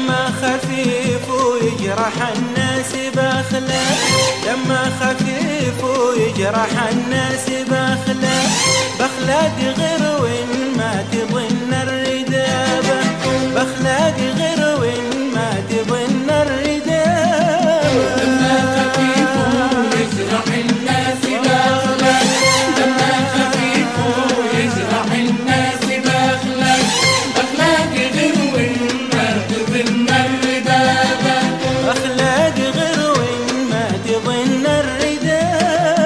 دمه خفيف ويجرح الناس بخله، دمه خفيف ويجرح الناس بخله، بخلق غير وين ما تظن الردابة، بخلق غير وين ما تظن الردابة. دمه خفيف ويجرح الناس بخله، دمه خفيف ويجرح الناس بخله، بخلق غير وين ما تظن الردابة، بخلق غير وين ما تظن الردابة.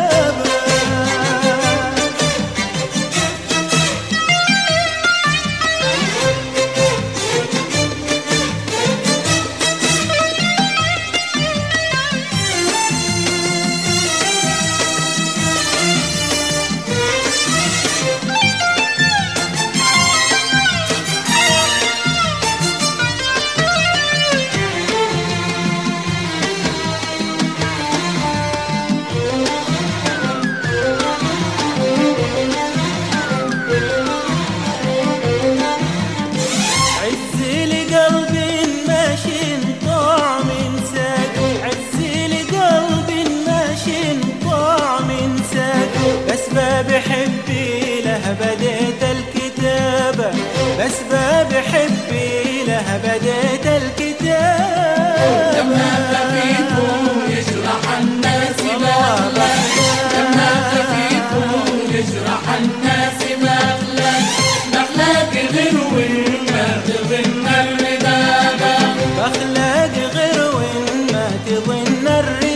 بحبي له بديت الكتابة، بس بحبي له بديت الكتابة. دمه خفيف ويجرح الناس بخله، دمه خفيف ويجرح الناس بخله، بخلق غير وين ما تظن الردابة، بخلق غير وين ما تظن الردابة.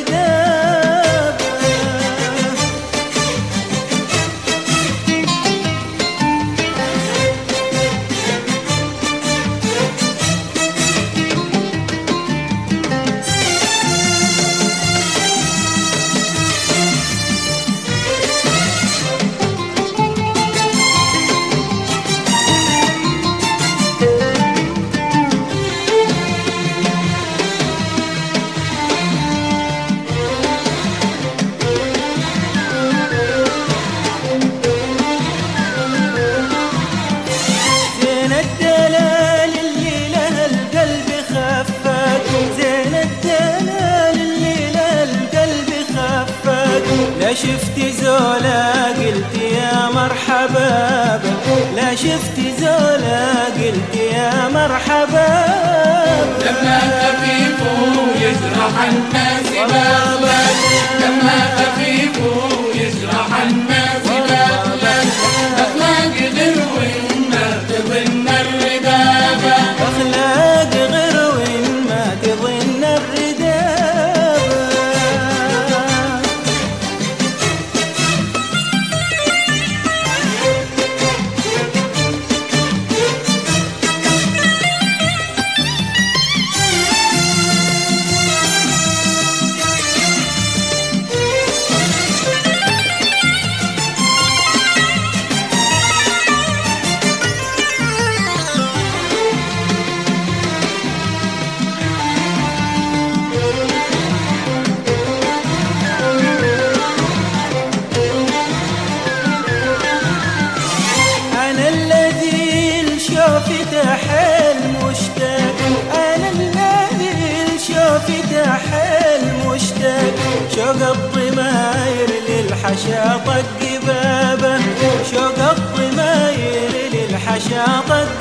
لا شفت زولا قلت يا مرحبا بك، لا شفت زولا قلت يا مرحبا بك. دمه خفيف ويجرح الناس بخله، دمه خفيف ويجرح الناس بخله، بخلق غير وين ما تظن الردابة، بخلق غير وين ما تظن الردابة. حيل مشتاق، أنا الذي شوفي حيل مشتاق، شوق الضماير للحشا طق بابه، شوق الضماير للحشا طق